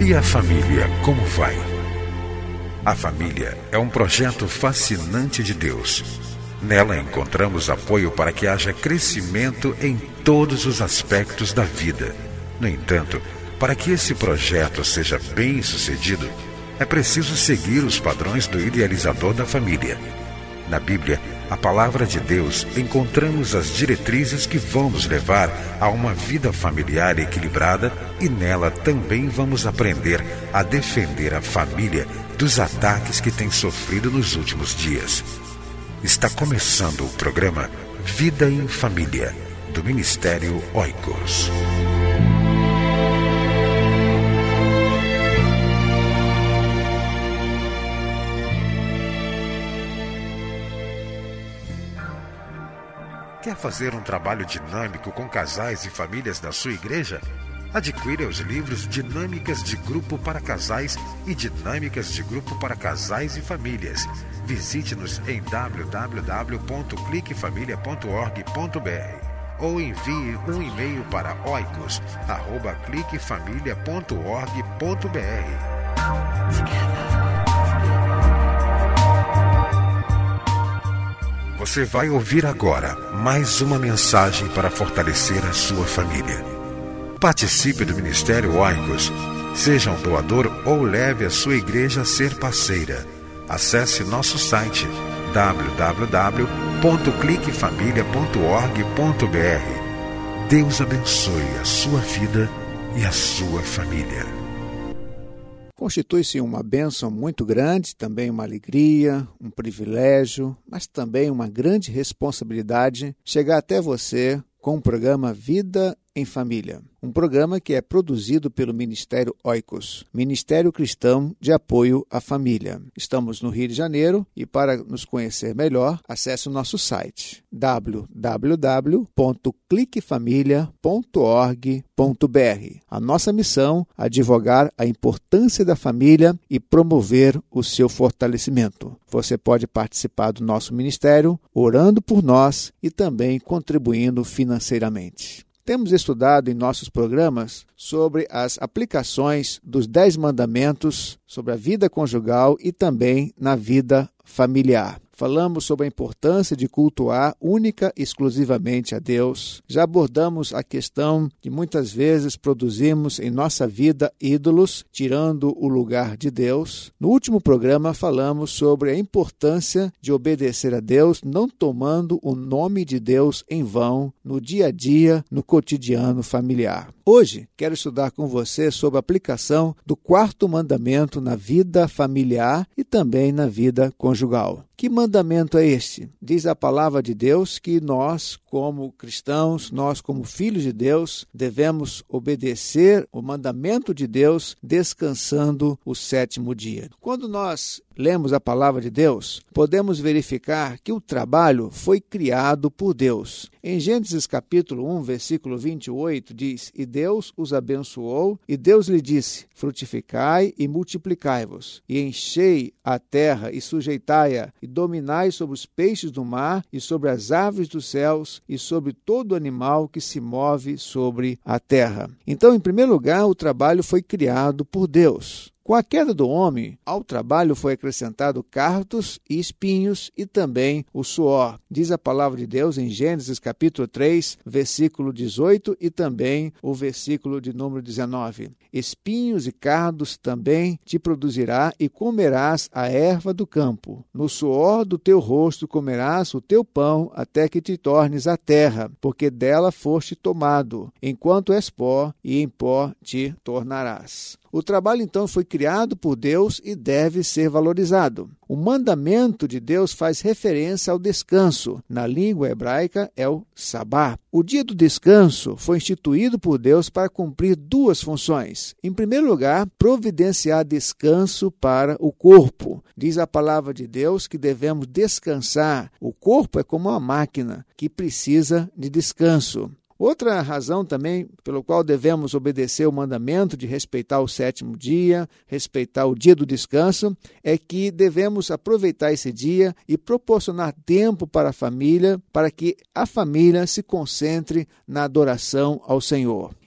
E a família, como vai? A família é um projeto fascinante de Deus. Nela encontramos apoio para que haja crescimento em todos os aspectos da vida. No entanto, para que esse projeto seja bem-sucedido, é preciso seguir os padrões do idealizador da família. Na Bíblia, a palavra de Deus, encontramos as diretrizes que vão nos levar a uma vida familiar equilibrada e nela também vamos aprender a defender a família dos ataques que tem sofrido nos últimos dias. Está começando o programa Vida em Família, do Ministério Oikos. Quer fazer um trabalho dinâmico com casais e famílias da sua igreja? Adquira os livros Dinâmicas de Grupo para Casais e Dinâmicas de Grupo para Casais e Famílias. Visite-nos em www.cliquefamilia.org.br ou envie um e-mail para oikos@cliquefamilia.org.br. Você vai ouvir agora mais uma mensagem para fortalecer a sua família. Participe do Ministério Oikos. Seja um doador ou leve a sua igreja a ser parceira. Acesse nosso site www.cliquefamilia.org.br. Deus abençoe a sua vida e a sua família. Constitui-se uma bênção muito grande, também uma alegria, um privilégio, mas também uma grande responsabilidade chegar até você com o programa Vida em Família. Um programa que é produzido pelo Ministério Oikos, Ministério Cristão de Apoio à Família. Estamos no Rio de Janeiro e para nos conhecer melhor, acesse o nosso site www.cliquefamilia.org.br. A nossa missão é advogar a importância da família e promover o seu fortalecimento. Você pode participar do nosso ministério orando por nós e também contribuindo financeiramente. Temos estudado em nossos programas sobre as aplicações dos 10 mandamentos sobre a vida conjugal e também na vida familiar. Falamos sobre a importância de cultuar única e exclusivamente a Deus. Já abordamos a questão de muitas vezes produzimos em nossa vida ídolos, tirando o lugar de Deus. No último programa falamos sobre a importância de obedecer a Deus, não tomando o nome de Deus em vão no dia a dia, no cotidiano familiar. Hoje, quero estudar com você sobre a aplicação do 4º mandamento na vida familiar e também na vida conjugal. Que mandamento é este? Diz a palavra de Deus que nós, como cristãos, nós, como filhos de Deus, devemos obedecer o mandamento de Deus descansando o 7º dia. Quando nós lemos a palavra de Deus, podemos verificar que o trabalho foi criado por Deus. Em Gênesis capítulo 1, versículo 28, diz: E Deus os abençoou, e Deus lhe disse: Frutificai e multiplicai-vos, e enchei a terra e sujeitai-a, e dominai sobre os peixes do mar, e sobre as aves dos céus, e sobre todo animal que se move sobre a terra. Então, em primeiro lugar, o trabalho foi criado por Deus. Com a queda do homem, ao trabalho foi acrescentado cardos e espinhos e também o suor. Diz a palavra de Deus em Gênesis capítulo 3, versículo 18 e também o versículo de número 19. Espinhos e cardos também te produzirá e comerás a erva do campo. No suor do teu rosto comerás o teu pão até que te tornes a terra, porque dela foste tomado, enquanto és pó, e em pó te tornarás. O trabalho, então, foi criado por Deus e deve ser valorizado. O mandamento de Deus faz referência ao descanso. Na língua hebraica é o sabá. O dia do descanso foi instituído por Deus para cumprir 2 funções. Em primeiro lugar, providenciar descanso para o corpo. Diz a palavra de Deus que devemos descansar. O corpo é como uma máquina que precisa de descanso. Outra razão também pelo qual devemos obedecer o mandamento de respeitar o 7º dia, respeitar o dia do descanso, é que devemos aproveitar esse dia e proporcionar tempo para a família, para que a família se concentre na adoração ao Senhor.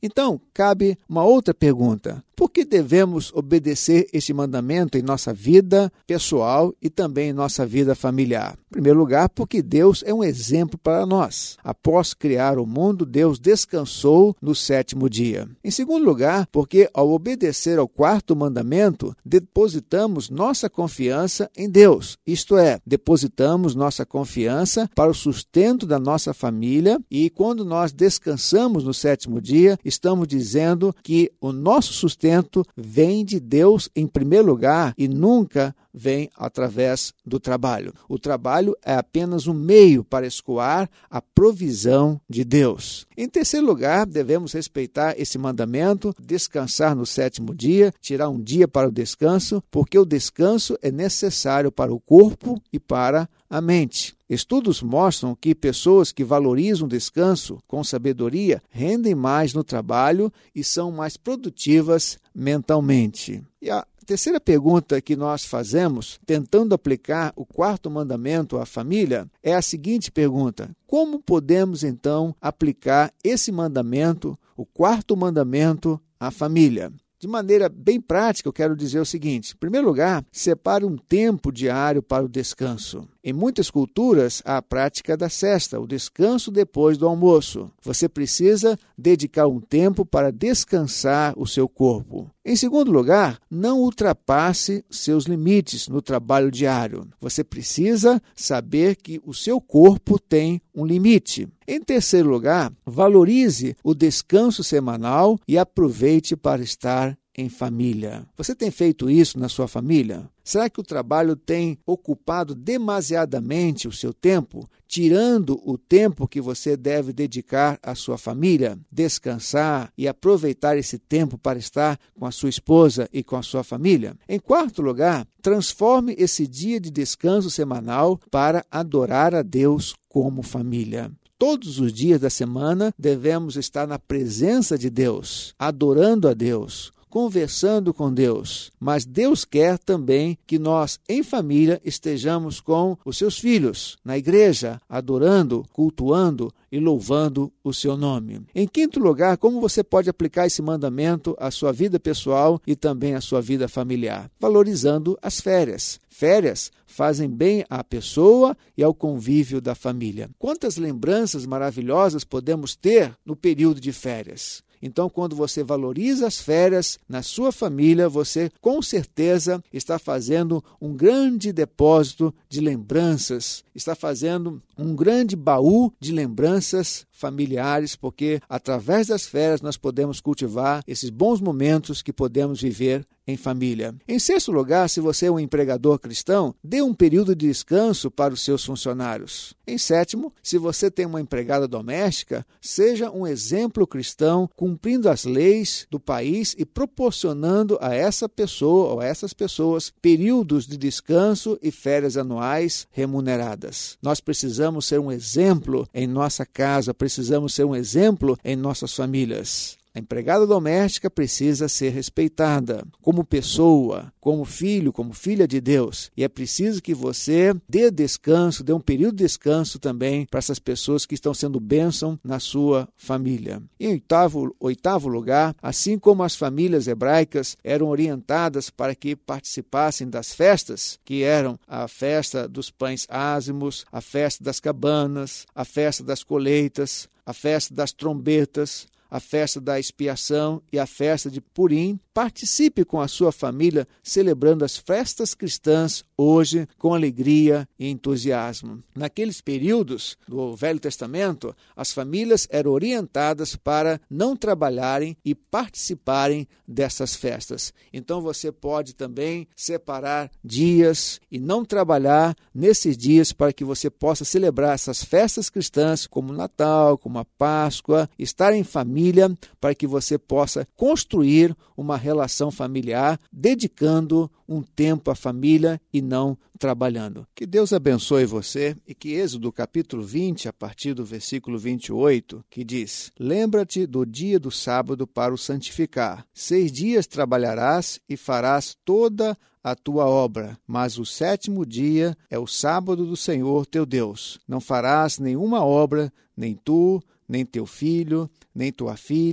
Então, cabe uma outra pergunta. Por que devemos obedecer este mandamento em nossa vida pessoal e também em nossa vida familiar? Em primeiro lugar, porque Deus é um exemplo para nós. Após criar o mundo, Deus descansou no sétimo dia. Em segundo lugar, porque ao obedecer ao quarto mandamento, depositamos nossa confiança em Deus. Isto é, depositamos nossa confiança para o sustento da nossa família e quando nós descansamos no sétimo dia, estamos dizendo que o nosso sustento vem de Deus em primeiro lugar e nunca vem através do trabalho. O trabalho é apenas um meio para escoar a provisão de Deus. Em terceiro lugar, devemos respeitar esse mandamento, descansar no sétimo dia, tirar um dia para o descanso, porque o descanso é necessário para o corpo e para a mente. Estudos mostram que pessoas que valorizam o descanso com sabedoria rendem mais no trabalho e são mais produtivas mentalmente. E a terceira pergunta que nós fazemos, tentando aplicar o quarto mandamento à família, é a seguinte pergunta: como podemos então aplicar esse mandamento, o quarto mandamento, à família? De maneira bem prática, eu quero dizer o seguinte: em primeiro lugar, separe um tempo diário para o descanso. Em muitas culturas, há a prática da siesta, o descanso depois do almoço. Você precisa dedicar um tempo para descansar o seu corpo. Em segundo lugar, não ultrapasse seus limites no trabalho diário. Você precisa saber que o seu corpo tem um limite. Em terceiro lugar, valorize o descanso semanal e aproveite para estar em família. Você tem feito isso na sua família? Será que o trabalho tem ocupado demasiadamente o seu tempo, tirando o tempo que você deve dedicar à sua família, descansar e aproveitar esse tempo para estar com a sua esposa e com a sua família? Em quarto lugar, transforme esse dia de descanso semanal para adorar a Deus como família. Todos os dias da semana devemos estar na presença de Deus, adorando a Deus, conversando com Deus, mas Deus quer também que nós, em família, estejamos com os seus filhos, na igreja, adorando, cultuando e louvando o seu nome. Em quinto lugar, como você pode aplicar esse mandamento à sua vida pessoal e também à sua vida familiar? Valorizando as férias. Férias fazem bem à pessoa e ao convívio da família. Quantas lembranças maravilhosas podemos ter no período de férias? Então, quando você valoriza as férias na sua família, você com certeza está fazendo um grande depósito de lembranças, está fazendo um grande baú de lembranças familiares, porque através das férias nós podemos cultivar esses bons momentos que podemos viver em família. Em sexto lugar, se você é um empregador cristão, dê um período de descanso para os seus funcionários. Em sétimo, se você tem uma empregada doméstica, seja um exemplo cristão, cumprindo as leis do país e proporcionando a essa pessoa ou a essas pessoas períodos de descanso e férias anuais remuneradas. Nós precisamos ser um exemplo em nossa casa, precisamos ser um exemplo em nossas famílias. A empregada doméstica precisa ser respeitada como pessoa, como filho, como filha de Deus. E é preciso que você dê descanso, dê um período de descanso também para essas pessoas que estão sendo bênção na sua família. Em oitavo lugar, assim como as famílias hebraicas eram orientadas para que participassem das festas, que eram a festa dos pães ázimos, a festa das cabanas, a festa das colheitas, a festa das trombetas, a festa da expiação e a festa de Purim, participe com a sua família celebrando as festas cristãs hoje com alegria e entusiasmo. Naqueles períodos do Velho Testamento, as famílias eram orientadas para não trabalharem e participarem dessas festas. Então você pode também separar dias e não trabalhar nesses dias para que você possa celebrar essas festas cristãs como o Natal, como a Páscoa, estar em família para que você possa construir uma relação familiar, dedicando um tempo à família e não trabalhando. Que Deus abençoe você e que Êxodo capítulo 20, a partir do versículo 28, que diz: lembra-te do dia do sábado para o santificar. 6 dias trabalharás e farás toda a tua obra, mas o 7º dia é o sábado do Senhor teu Deus. Não farás nenhuma obra, nem tu, nem teu filho, nem tua filha,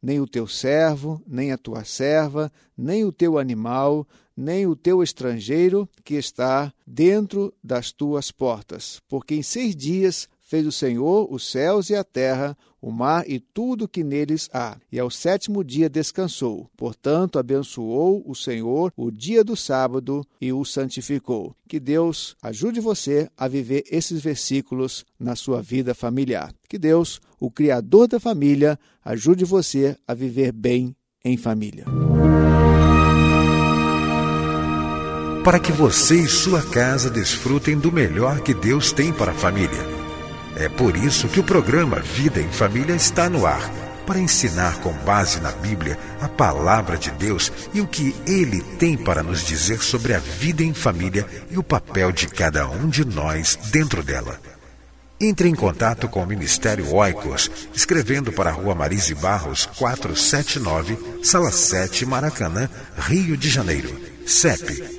nem o teu servo, nem a tua serva, nem o teu animal, nem o teu estrangeiro que está dentro das tuas portas. Porque em 6 dias fez o Senhor os céus e a terra, o mar e tudo que neles há. E ao 7º dia descansou. Portanto, abençoou o Senhor o dia do sábado e o santificou. Que Deus ajude você a viver esses versículos na sua vida familiar. Que Deus, o Criador da família, ajude você a viver bem em família. Para que você e sua casa desfrutem do melhor que Deus tem para a família. É por isso que o programa Vida em Família está no ar, para ensinar com base na Bíblia a palavra de Deus e o que Ele tem para nos dizer sobre a vida em família e o papel de cada um de nós dentro dela. Entre em contato com o Ministério Oikos, escrevendo para a Rua Marise Barros, 479, Sala 7, Maracanã, Rio de Janeiro. CEP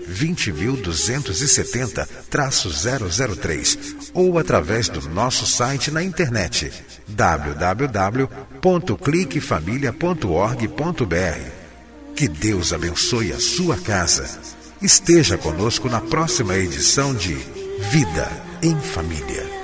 20.270-003 ou através do nosso site na internet www.cliquefamilia.org.br. Que Deus abençoe a sua casa. Esteja conosco na próxima edição de Vida em Família.